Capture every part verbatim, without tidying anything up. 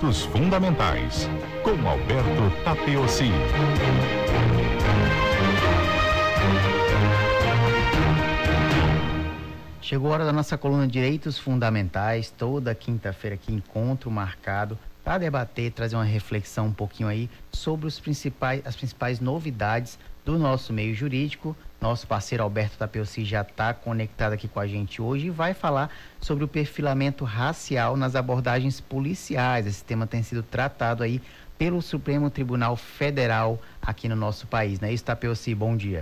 Direitos Fundamentais, com Alberto Tapeossi. Chegou a hora da nossa coluna Direitos Fundamentais, toda quinta-feira aqui, encontro marcado para debater, trazer uma reflexão um pouquinho aí sobre os principais, as principais novidades do nosso meio jurídico. Nosso parceiro Alberto Tapeossi já está conectado aqui com a gente hoje e vai falar sobre o perfilamento racial nas abordagens policiais. Esse tema tem sido tratado aí pelo Supremo Tribunal Federal aqui no nosso país, não é isso, Tapeossi? Bom dia.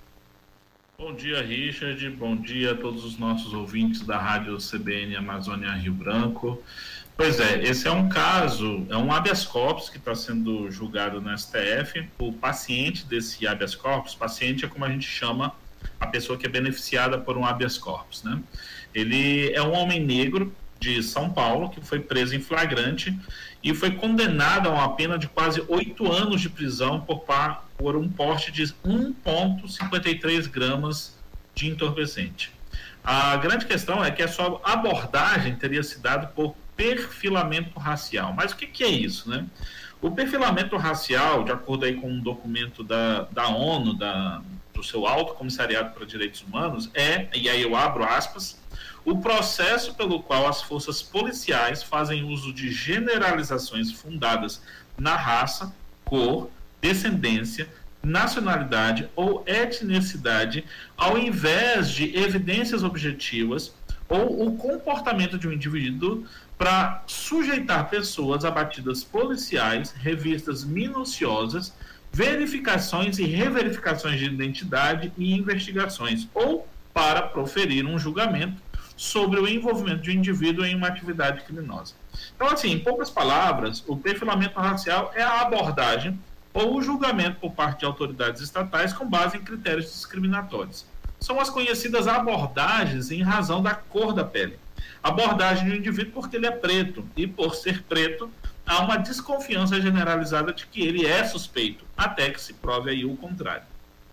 Bom dia, Richard. Bom dia a todos os nossos ouvintes da Rádio C B N Amazônia Rio Branco. Pois é, esse é um caso, é um habeas corpus que está sendo julgado no S T F. O paciente desse habeas corpus, paciente é como a gente chama a pessoa que é beneficiada por um habeas corpus, né? Ele é um homem negro de São Paulo que foi preso em flagrante e foi condenado a uma pena de quase oito anos de prisão por, por um porte de um vírgula cinquenta e três gramas de entorpecente. A grande questão é que a sua abordagem teria se dado por perfilamento racial. Mas o que, que é isso, né? O perfilamento racial, de acordo aí com um documento da, da ONU, da, do seu Alto Comissariado para Direitos Humanos, é, e aí eu abro aspas, o processo pelo qual as forças policiais fazem uso de generalizações fundadas na raça, cor, descendência, nacionalidade ou etnicidade, ao invés de evidências objetivas ou o comportamento de um indivíduo para sujeitar pessoas a batidas policiais, revistas minuciosas, verificações e reverificações de identidade e investigações, ou para proferir um julgamento sobre o envolvimento de um indivíduo em uma atividade criminosa. Então, assim, em poucas palavras, o perfilamento racial é a abordagem ou o julgamento por parte de autoridades estatais com base em critérios discriminatórios. São as conhecidas abordagens em razão da cor da pele. Abordagem de um indivíduo porque ele é preto, e por ser preto, há uma desconfiança generalizada de que ele é suspeito, até que se prove aí o contrário.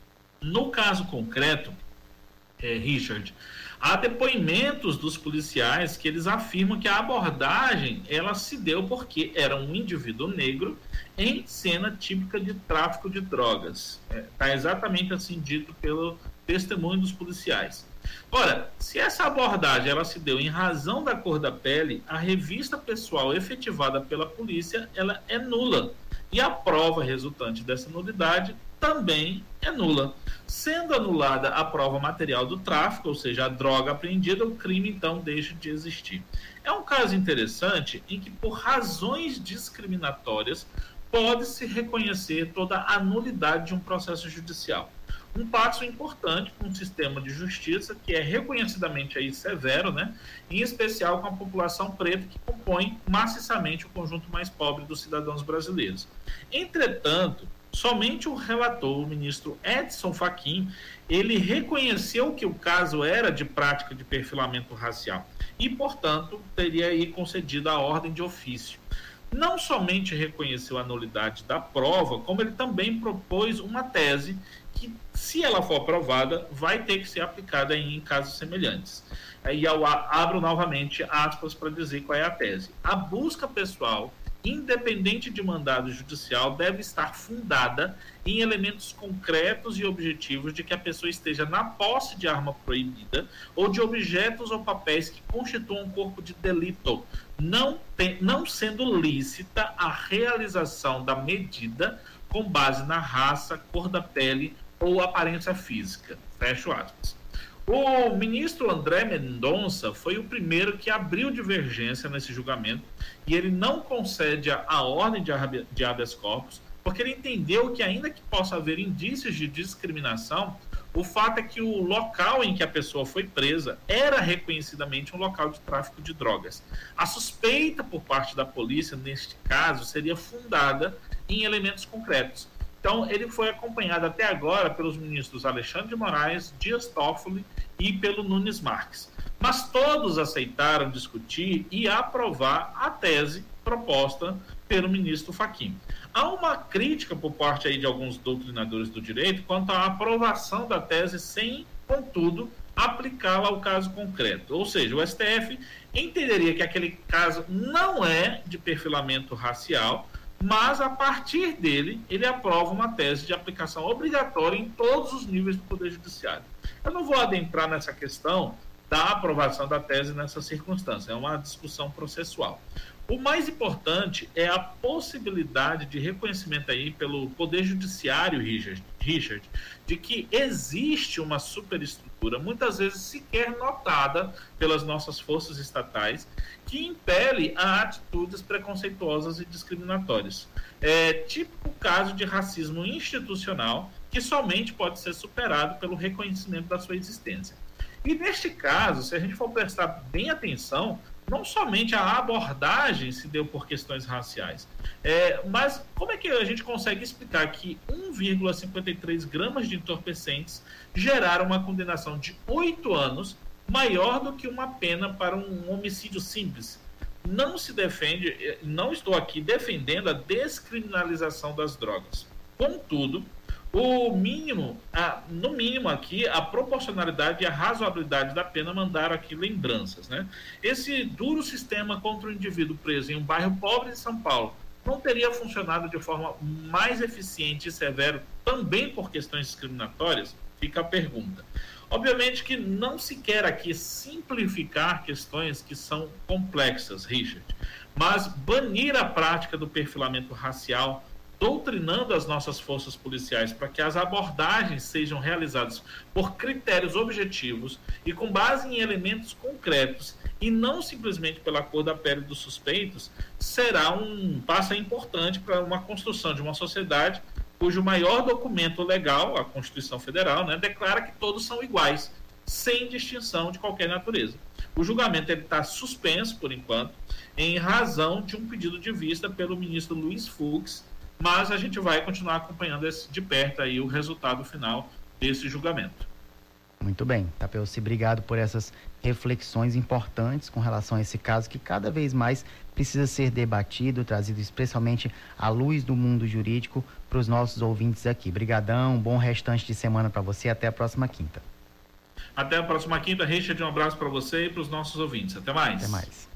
No caso concreto, é, Richard, há depoimentos dos policiais que eles afirmam que a abordagem ela se deu porque era um indivíduo negro em cena típica de tráfico de drogas. Está é, exatamente assim dito pelo testemunho dos policiais. Ora, se essa abordagem ela se deu em razão da cor da pele, a revista pessoal efetivada pela polícia ela é nula. E a prova resultante dessa nulidade também é nula. Sendo anulada a prova material do tráfico, ou seja, a droga apreendida, o crime então deixa de existir. É um caso interessante em que, por razões discriminatórias, pode-se reconhecer toda a nulidade de um processo judicial. Um passo importante para um sistema de justiça que é reconhecidamente aí severo, né? Em especial com a população preta que compõe maciçamente o conjunto mais pobre dos cidadãos brasileiros. Entretanto, somente o relator, o ministro Edson Fachin, ele reconheceu que o caso era de prática de perfilamento racial e, portanto, teria aí concedido a ordem de ofício. Não somente reconheceu a nulidade da prova, como ele também propôs uma tese que, se ela for aprovada, vai ter que ser aplicada em casos semelhantes. Aí eu abro novamente aspas para dizer qual é a tese. A busca pessoal, independente de mandado judicial, deve estar fundada em elementos concretos e objetivos de que a pessoa esteja na posse de arma proibida ou de objetos ou papéis que constituam um corpo de delito, não, tem, não sendo lícita a realização da medida com base na raça, cor da pele ou aparência física. Fecho aspas. O ministro André Mendonça foi o primeiro que abriu divergência nesse julgamento e ele não concede a, a ordem de habeas corpus porque ele entendeu que, ainda que possa haver indícios de discriminação, o fato é que o local em que a pessoa foi presa era reconhecidamente um local de tráfico de drogas. A suspeita por parte da polícia, neste caso, seria fundada em elementos concretos. Então, ele foi acompanhado até agora pelos ministros Alexandre de Moraes, Dias Toffoli e pelo Nunes Marques. Mas todos aceitaram discutir e aprovar a tese proposta pelo ministro Fachin. Há uma crítica por parte aí de alguns doutrinadores do direito quanto à aprovação da tese sem, contudo, aplicá-la ao caso concreto. Ou seja, o S T F entenderia que aquele caso não é de perfilamento racial, mas a partir dele ele aprova uma tese de aplicação obrigatória em todos os níveis do Poder Judiciário. Eu não vou adentrar nessa questão da aprovação da tese nessa circunstância, é uma discussão processual. O mais importante é a possibilidade de reconhecimento aí pelo Poder Judiciário, Richard, Richard, de que existe uma superestrutura, muitas vezes sequer notada pelas nossas forças estatais, que impele a atitudes preconceituosas e discriminatórias. É típico caso de racismo institucional que somente pode ser superado pelo reconhecimento da sua existência. E neste caso, se a gente for prestar bem atenção, não somente a abordagem se deu por questões raciais, é, mas como é que a gente consegue explicar que um vírgula cinquenta e três gramas de entorpecentes geraram uma condenação de oito anos maior do que uma pena para um homicídio simples? Não se defende, não estou aqui defendendo a descriminalização das drogas. Contudo, o mínimo, a, no mínimo aqui, a proporcionalidade e a razoabilidade da pena mandaram aqui lembranças, né? Esse duro sistema contra o indivíduo preso em um bairro pobre de São Paulo não teria funcionado de forma mais eficiente e severa também por questões discriminatórias? Fica a pergunta. Obviamente que não se quer aqui simplificar questões que são complexas, Richard, mas banir a prática do perfilamento racial, doutrinando as nossas forças policiais para que as abordagens sejam realizadas por critérios objetivos e com base em elementos concretos e não simplesmente pela cor da pele dos suspeitos, será um passo importante para uma construção de uma sociedade cujo maior documento legal, a Constituição Federal, né, declara que todos são iguais, sem distinção de qualquer natureza. O julgamento está suspenso, por enquanto, em razão de um pedido de vista pelo ministro Luiz Fux, mas a gente vai continuar acompanhando esse, de perto aí, o resultado final desse julgamento. Muito bem, Tapeuci, obrigado por essas reflexões importantes com relação a esse caso que cada vez mais precisa ser debatido, trazido especialmente à luz do mundo jurídico para os nossos ouvintes aqui. Brigadão, bom restante de semana para você, até a próxima quinta. Até a próxima quinta, Richard, um abraço para você e para os nossos ouvintes. Até mais. Até mais.